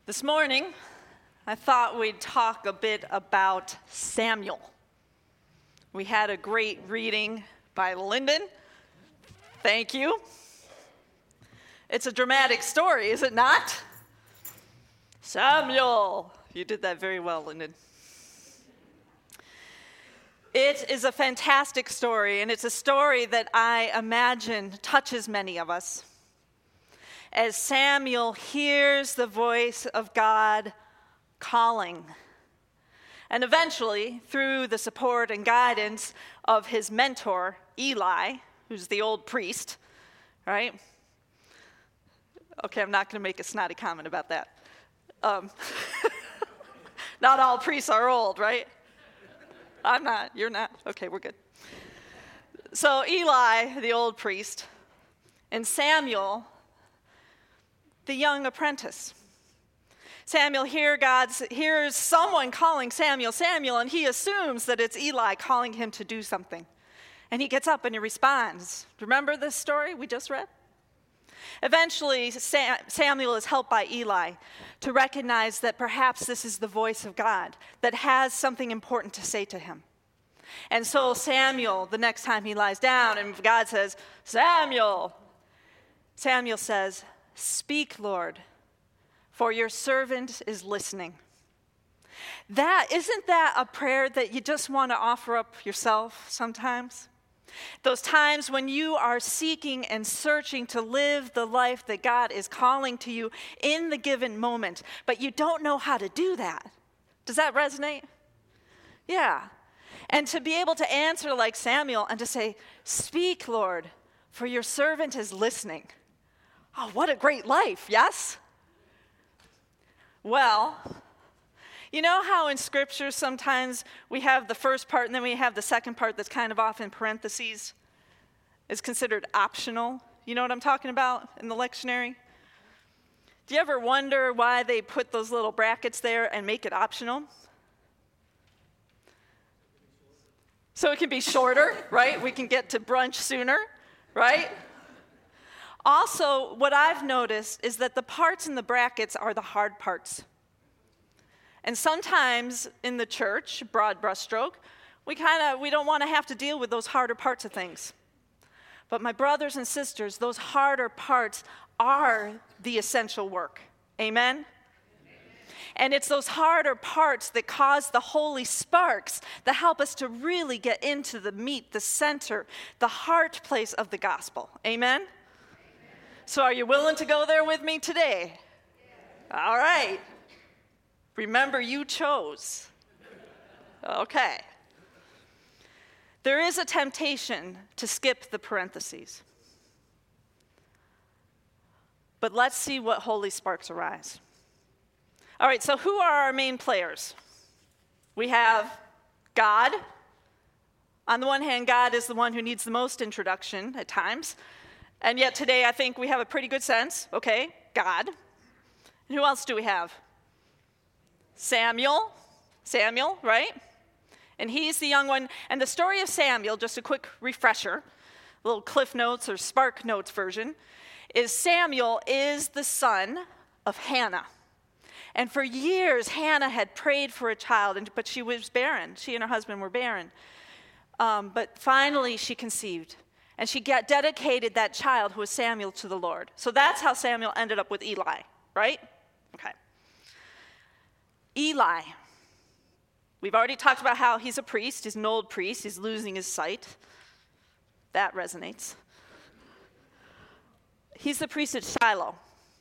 This morning, I thought we'd talk a bit about Samuel. We had a great reading by Lyndon. Thank you. It's a dramatic story, is it not? Samuel. You did that very well, Lyndon. It is a fantastic story, and it's a story that I imagine touches many of us. As Samuel hears the voice of God calling. And eventually, through the support and guidance of his mentor, Eli, who's the old priest, right? Okay, I'm not going to make a snotty comment about that. Not all priests are old, right? I'm not. You're not. Okay, we're good. So Eli, the old priest, and Samuel, the young apprentice. Samuel hears someone calling Samuel, Samuel, and he assumes that it's Eli calling him to do something. And he gets up and he responds. Remember this story we just read? Eventually, Samuel is helped by Eli to recognize that perhaps this is the voice of God that has something important to say to him. And so Samuel, the next time he lies down and God says, Samuel says, "Speak, Lord, for your servant is listening." Isn't that a prayer that you just want to offer up yourself sometimes? Those times when you are seeking and searching to live the life that God is calling to you in the given moment, but you don't know how to do that. Does that resonate? Yeah. And to be able to answer like Samuel and to say, "Speak, Lord, for your servant is listening." Oh, what a great life, yes? Well, you know how in Scripture sometimes we have the first part and then we have the second part that's kind of off in parentheses? It's considered optional. You know what I'm talking about in the lectionary? Do you ever wonder why they put those little brackets there and make it optional? So it can be shorter, right? We can get to brunch sooner, right? Also, what I've noticed is that the parts in the brackets are the hard parts. And sometimes in the church, broad brushstroke, we don't want to have to deal with those harder parts of things. But my brothers and sisters, those harder parts are the essential work. Amen? And it's those harder parts that cause the holy sparks that help us to really get into the meat, the center, the heart place of the gospel. Amen? So are you willing to go there with me today? All right. Remember, you chose. Okay. There is a temptation to skip the parentheses. But let's see what holy sparks arise. All right, so who are our main players? We have God. On the one hand, God is the one who needs the most introduction at times. And yet today, I think we have a pretty good sense. Okay, God. And who else do we have? Samuel, right? And he's the young one. And the story of Samuel, just a quick refresher, a little Cliff Notes or Spark Notes version, is Samuel is the son of Hannah. And for years, Hannah had prayed for a child, but she was barren. She and her husband were barren. But finally, she conceived. And she dedicated that child, who was Samuel, to the Lord. So that's how Samuel ended up with Eli, right? Okay. Eli. We've already talked about how he's a priest. He's an old priest. He's losing his sight. That resonates. He's the priest at Shiloh.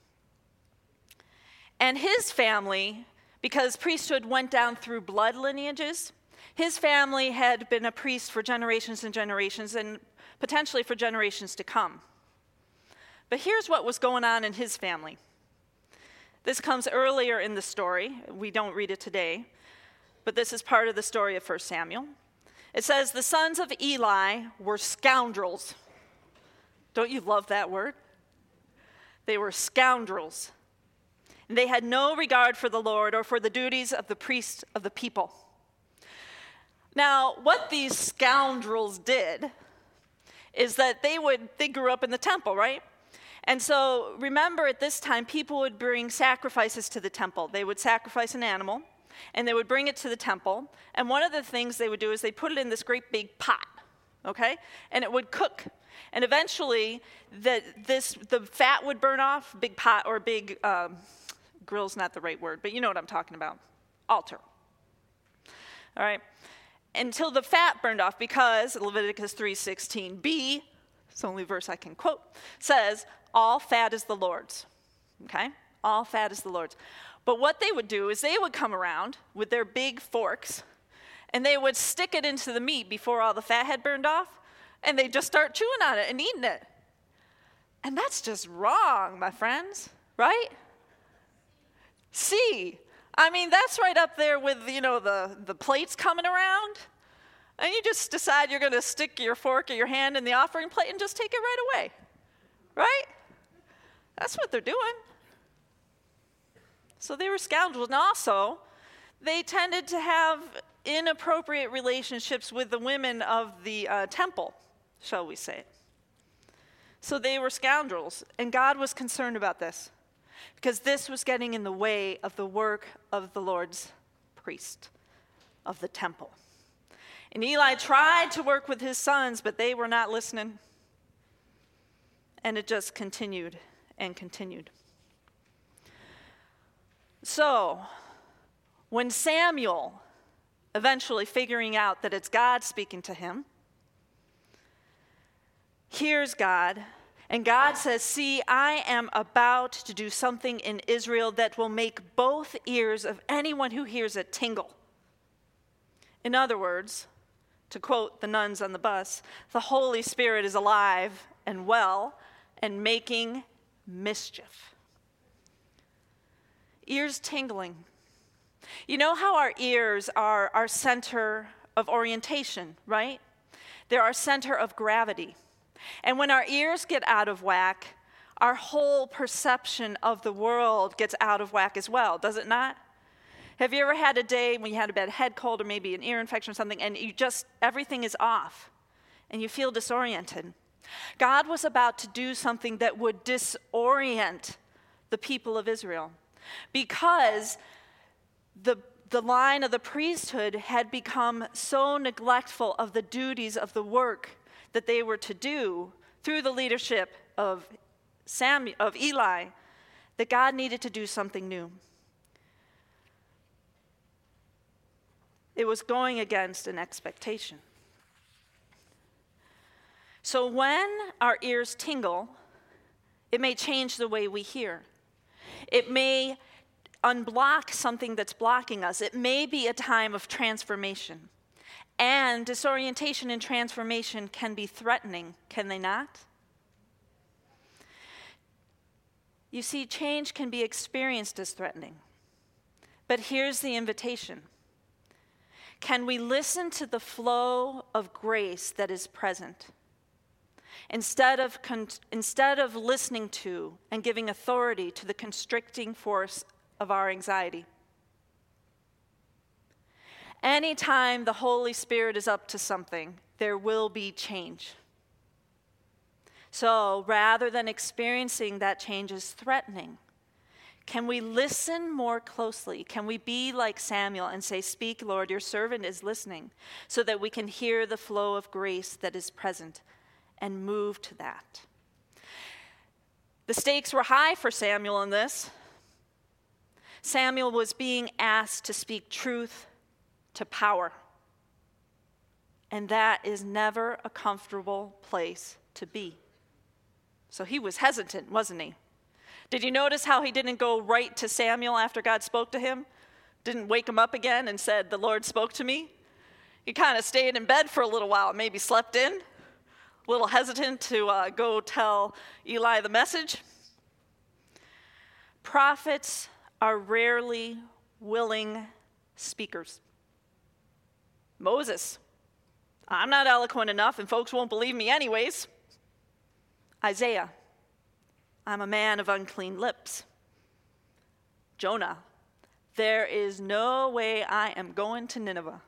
And his family, because priesthood went down through blood lineages, his family had been a priest for generations and generations, and potentially for generations to come. But here's what was going on in his family. This comes earlier in the story. We don't read it today, but this is part of the story of 1 Samuel. It says, the sons of Eli were scoundrels. Don't you love that word? They were scoundrels. And they had no regard for the Lord or for the duties of the priest of the people. Now, what these scoundrels did is that they grew up in the temple, right? And so remember, at this time, people would bring sacrifices to the temple. They would sacrifice an animal, and they would bring it to the temple. And one of the things they would do is they put it in this great big pot, okay? And it would cook. And eventually, the fat would burn off, big pot or big, grill's not the right word, but you know what I'm talking about, altar. All right? Until the fat burned off, because Leviticus 3:16b, it's the only verse I can quote, says, all fat is the Lord's, okay? All fat is the Lord's. But what they would do is they would come around with their big forks, and they would stick it into the meat before all the fat had burned off, and they'd just start chewing on it and eating it. And that's just wrong, my friends, right? See, I mean, that's right up there with, the plates coming around. And you just decide you're going to stick your fork or your hand in the offering plate and just take it right away. Right? That's what they're doing. So they were scoundrels. And also, they tended to have inappropriate relationships with the women of the temple, shall we say. So they were scoundrels. And God was concerned about this, because this was getting in the way of the work of the Lord's priest, of the temple. And Eli tried to work with his sons, but they were not listening. And it just continued and continued. So, when Samuel, eventually figuring out that it's God speaking to him, hears God, and God says, see, I am about to do something in Israel that will make both ears of anyone who hears it tingle. In other words, to quote the nuns on the bus, the Holy Spirit is alive and well and making mischief. Ears tingling. You know how our ears are our center of orientation, right? They're our center of gravity. And when our ears get out of whack, our whole perception of the world gets out of whack as well, does it not? Have you ever had a day when you had a bad head cold or maybe an ear infection or something, and everything is off, and you feel disoriented? God was about to do something that would disorient the people of Israel, because the line of the priesthood had become so neglectful of the duties of the work that they were to do through the leadership of Eli, that God needed to do something new. It was going against an expectation. So when our ears tingle, it may change the way we hear. It may unblock something that's blocking us. It may be a time of transformation. And disorientation and transformation can be threatening, can they not? You see, change can be experienced as threatening. But here's the invitation. Can we listen to the flow of grace that is present, instead of listening to and giving authority to the constricting force of our anxiety? Anytime the Holy Spirit is up to something, there will be change. So rather than experiencing that change as threatening, can we listen more closely? Can we be like Samuel and say, speak, Lord, your servant is listening, so that we can hear the flow of grace that is present and move to that? The stakes were high for Samuel in this. Samuel was being asked to speak truth to power. And that is never a comfortable place to be. So he was hesitant, wasn't he? Did you notice how he didn't go right to Samuel after God spoke to him? Didn't wake him up again and said, the Lord spoke to me? He kind of stayed in bed for a little while, maybe slept in, a little hesitant to go tell Eli the message. Prophets are rarely willing speakers. Moses, I'm not eloquent enough and folks won't believe me anyways. Isaiah, I'm a man of unclean lips. Jonah, there is no way I am going to Nineveh.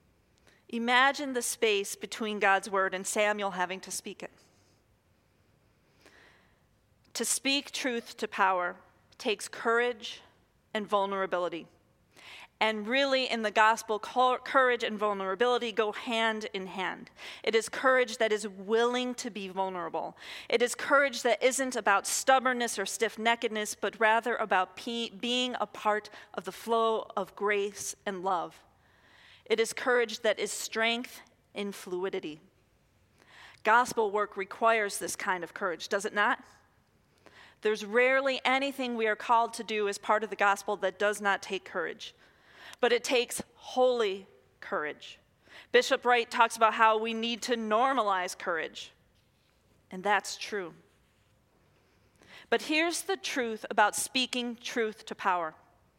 Imagine the space between God's word and Samuel having to speak it. To speak truth to power takes courage and vulnerability. And really, in the gospel, courage and vulnerability go hand in hand. It is courage that is willing to be vulnerable. It is courage that isn't about stubbornness or stiff-neckedness, but rather about being a part of the flow of grace and love. It is courage that is strength in fluidity. Gospel work requires this kind of courage, does it not? There's rarely anything we are called to do as part of the gospel that does not take courage. But it takes holy courage. Bishop Wright talks about how we need to normalize courage. And that's true. But here's the truth about speaking truth to power.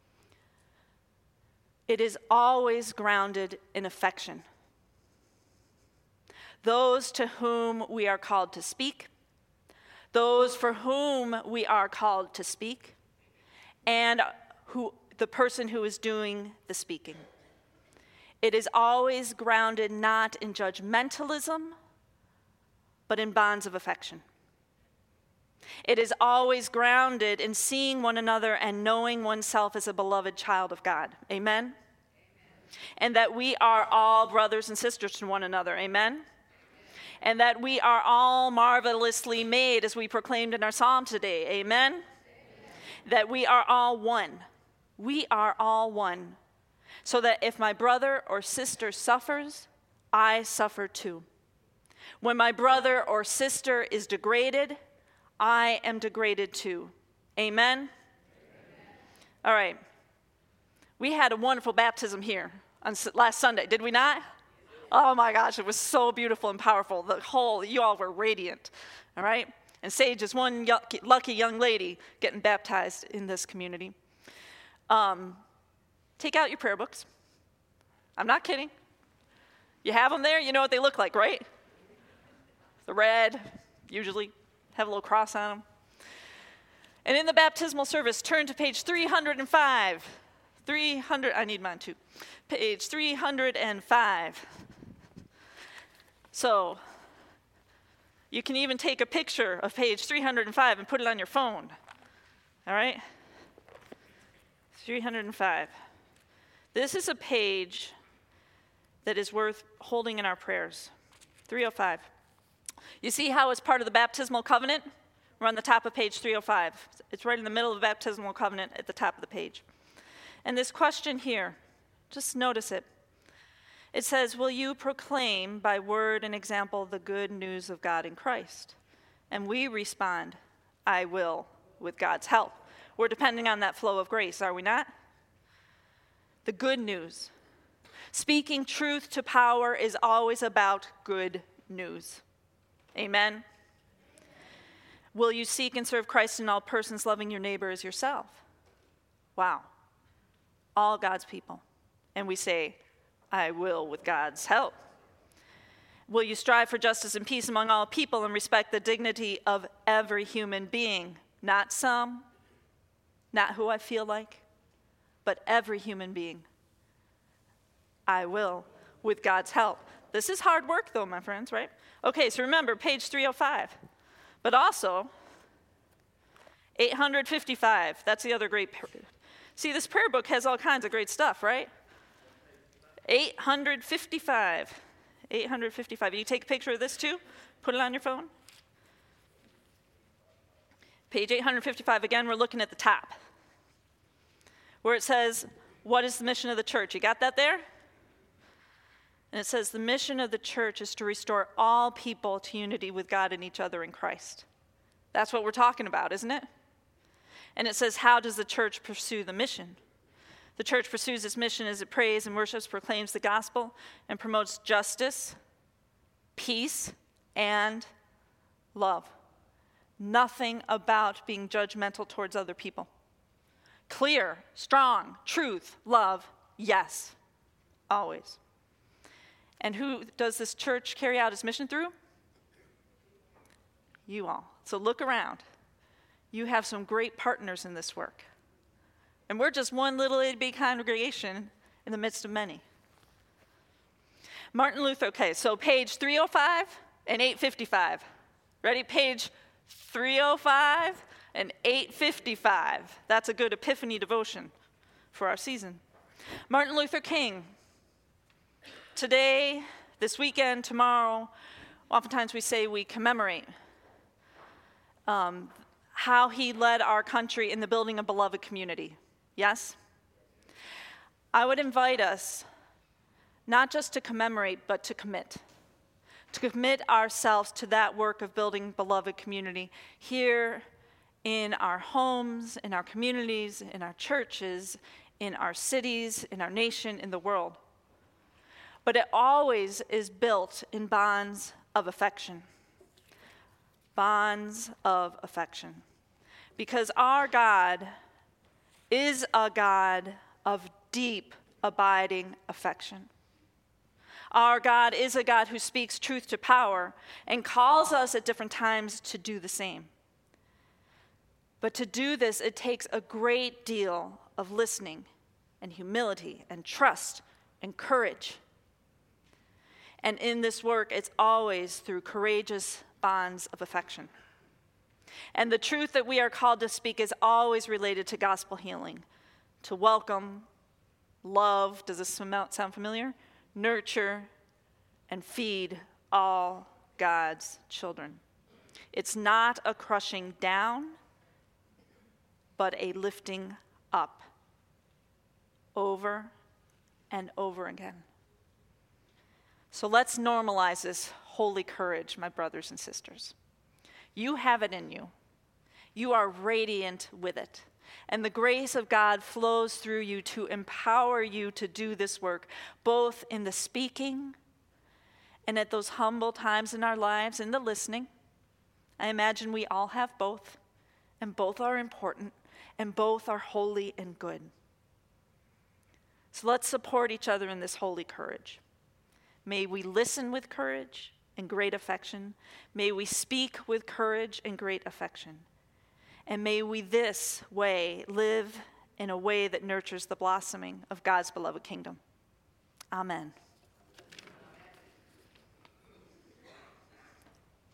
It is always grounded in affection. Those to whom we are called to speak, those for whom we are called to speak, and the person who is doing the speaking. It is always grounded not in judgmentalism, but in bonds of affection. It is always grounded in seeing one another and knowing oneself as a beloved child of God. Amen? And that we are all brothers and sisters to one another. Amen? And that we are all marvelously made, as we proclaimed in our psalm today. Amen? That we are all one. We are all one, so that if my brother or sister suffers, I suffer too. When my brother or sister is degraded, I am degraded too. Amen? Amen? All right. We had a wonderful baptism here on last Sunday, did we not? Oh my gosh, it was so beautiful and powerful. You all were radiant, all right? And Sage is one lucky young lady getting baptized in this community. Take out your prayer books. I'm not kidding. You have them there, you know what they look like, right? The red, usually, have a little cross on them. And in the baptismal service, turn to page 305. I need mine too. Page 305. So, you can even take a picture of page 305 and put it on your phone. All right? 305. This is a page that is worth holding in our prayers. 305. You see how it's part of the baptismal covenant? We're on the top of page 305. It's right in the middle of the baptismal covenant at the top of the page. And this question here, just notice it. It says, will you proclaim by word and example the good news of God in Christ? And we respond, I will, with God's help. We're depending on that flow of grace, are we not? The good news. Speaking truth to power is always about good news. Amen? Will you seek and serve Christ in all persons, loving your neighbor as yourself? Wow. All God's people. And we say, I will with God's help. Will you strive for justice and peace among all people and respect the dignity of every human being? Not some, not who I feel like, but every human being. I will with God's help. This is hard work though, my friends, right? Okay, so remember, page 305. But also, 855, that's the other great. See, this prayer book has all kinds of great stuff, right? 855. 855. You take a picture of this too? Put it on your phone. Page 855, again, we're looking at the top, where it says, what is the mission of the church? You got that there? And it says, the mission of the church is to restore all people to unity with God and each other in Christ. That's what we're talking about, isn't it? And it says, how does the church pursue the mission? The church pursues its mission as it prays and worships, proclaims the gospel, and promotes justice, peace, and love. Nothing about being judgmental towards other people. Clear, strong, truth, love, yes, always. And who does this church carry out its mission through? You all. So look around. You have some great partners in this work. And we're just one little itty congregation in the midst of many. Martin Luther, okay, so page 305 and 855. Ready? Page 3:05, and 8:55. That's a good Epiphany devotion for our season. Martin Luther King. Today, this weekend, tomorrow, oftentimes we say we commemorate how he led our country in the building of beloved community. Yes? I would invite us not just to commemorate, but to commit ourselves to that work of building beloved community here in our homes, in our communities, in our churches, in our cities, in our nation, in the world. But it always is built in bonds of affection. Bonds of affection. Because our God is a God of deep, abiding affection. Our God is a God who speaks truth to power and calls us at different times to do the same. But to do this, it takes a great deal of listening and humility and trust and courage. And in this work, it's always through courageous bonds of affection. And the truth that we are called to speak is always related to gospel healing, to welcome, love, does this sound familiar? Nurture, and feed all God's children. It's not a crushing down, but a lifting up over and over again. So let's normalize this holy courage, my brothers and sisters. You have it in you. You are radiant with it. And the grace of God flows through you to empower you to do this work, both in the speaking and at those humble times in our lives, in the listening. I imagine we all have both, and both are important, and both are holy and good. So let's support each other in this holy courage. May we listen with courage and great affection. May we speak with courage and great affection. And may we this way live in a way that nurtures the blossoming of God's beloved kingdom. Amen.